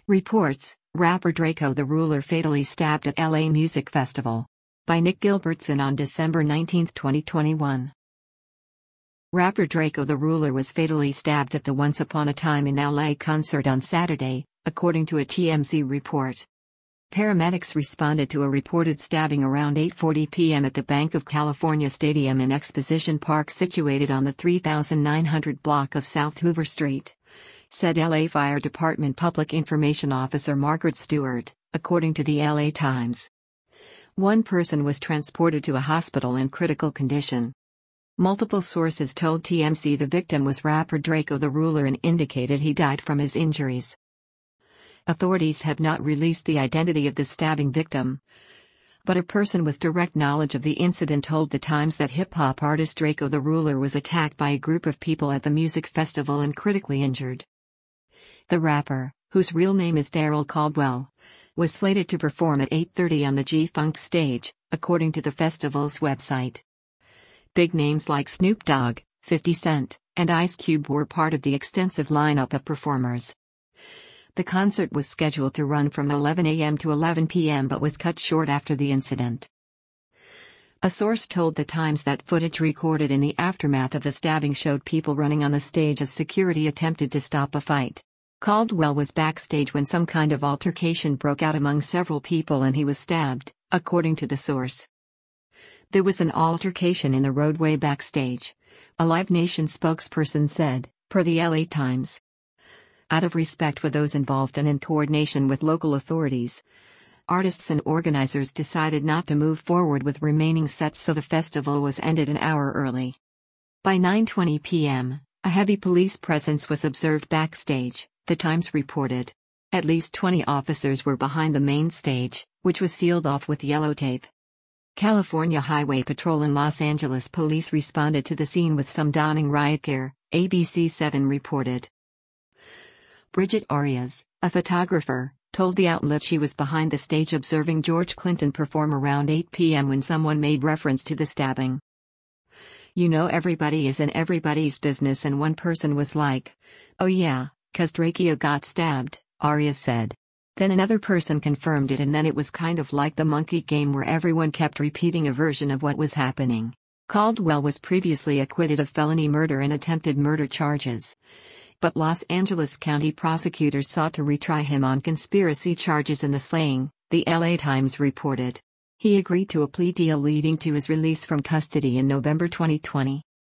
Reports, rapper Draco the Ruler fatally stabbed at LA Music Festival. By Nick Gilbertson on December 19, 2021. Rapper Draco the Ruler was fatally stabbed at the Once Upon a Time in LA concert on Saturday, according to a TMZ report. Paramedics responded to a reported stabbing around 8:40 p.m. at the Banc of California Stadium in Exposition Park situated on the 3900 block of South Hoover Street, said LA Fire Department Public Information Officer Margaret Stewart, according to the LA Times. One person was transported to a hospital in critical condition. Multiple sources told TMZ the victim was rapper Draco the Ruler and indicated he died from his injuries. Authorities have not released the identity of the stabbing victim, but a person with direct knowledge of the incident told The Times that hip-hop artist Draco the Ruler was attacked by a group of people at the music festival and critically injured. The rapper, whose real name is Daryl Caldwell, was slated to perform at 8:30 on the G-Funk stage, according to the festival's website. Big names like Snoop Dogg, 50 Cent, and Ice Cube were part of the extensive lineup of performers. The concert was scheduled to run from 11 a.m. to 11 p.m. but was cut short after the incident. A source told The Times that footage recorded in the aftermath of the stabbing showed people running on the stage as security attempted to stop a fight. Caldwell was backstage when some kind of altercation broke out among several people and he was stabbed, according to the source. There was an altercation in the roadway backstage, a Live Nation spokesperson said, per the LA Times. Out of respect for those involved and in coordination with local authorities, artists and organizers decided not to move forward with remaining sets, so the festival was ended an hour early. By 9:20 p.m., a heavy police presence was observed backstage, The Times reported. At least 20 officers were behind the main stage, which was sealed off with yellow tape. California Highway Patrol and Los Angeles police responded to the scene with some donning riot gear, ABC7 reported. Bridget Arias, a photographer, told the outlet she was behind the stage observing George Clinton perform around 8 p.m. when someone made reference to the stabbing. "You know, everybody is in everybody's business, and one person was like, 'Oh yeah, 'cause Draco got stabbed,'" Arias said. Then another person confirmed it, and then it was kind of like the monkey game where everyone kept repeating a version of what was happening. Caldwell was previously acquitted of felony murder and attempted murder charges, but Los Angeles County prosecutors sought to retry him on conspiracy charges in the slaying, the LA Times reported. He agreed to a plea deal leading to his release from custody in November 2020.